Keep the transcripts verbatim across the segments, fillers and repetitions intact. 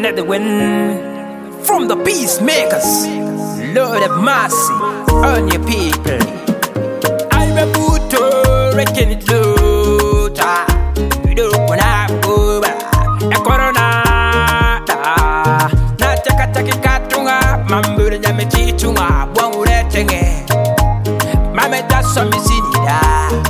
let the wind from the peacemakers. Lord have mercy on your people. I'm a booter, reckon it low. You don't want to go back. A corona. Not a cataki katunga. Mambu and Yamati tunga. One would let it. Mamma does some is in it.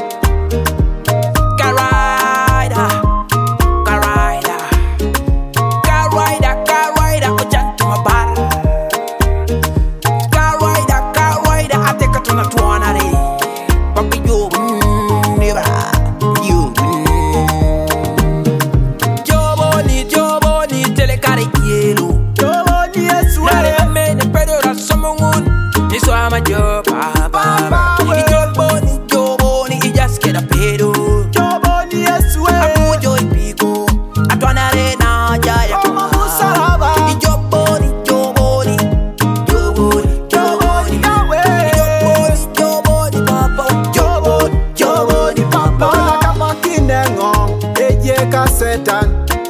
Satan,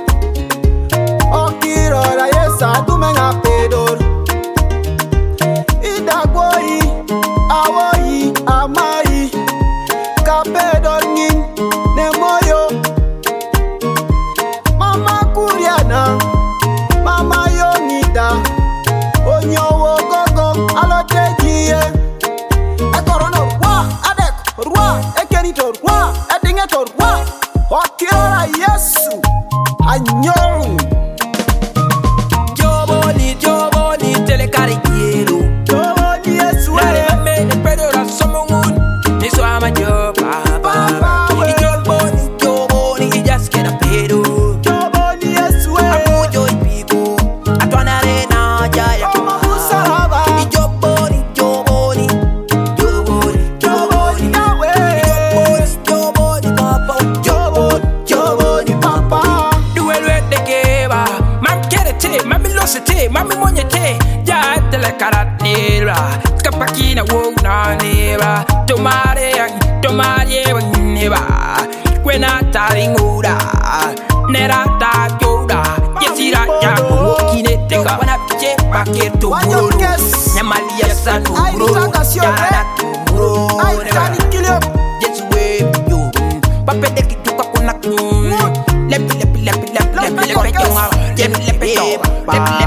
okirora yesa tumenga pedor. Idagoi, awoi, amai, kapedor ngin nemoyo. Mama Kuriana, Mama Yonida, onyowo gogo alotegie. Ekorono wa adek rwa ekeritor wa edingetor wa. Okirora Yesu Anyon Joboni, Joboni, telekari kiero Joboni Yesu Nare mene pedora somongun Niso ama job Papa Joboni, Joboni, ijas kena pedo Joboni Yesu Apujo ipiko Atwanare na jaya Oma musaraba Joboni, Joboni Joboni, Joboni Nawe Joboni, Joboni, Papa Mami lo se te, mami moñe te, ya te la cara nera, capakina wo na nera, tomare ang, tomare ang nera, kwena taringura, nera ta yoda, yesira ya kine tenga, wana che paketo buro, nyamalia sanu buro, ya tu buro, yesu we yo, pape de kituka kuna kun, lepi lepi lepi lepi lepi lepi lepi lepi lepi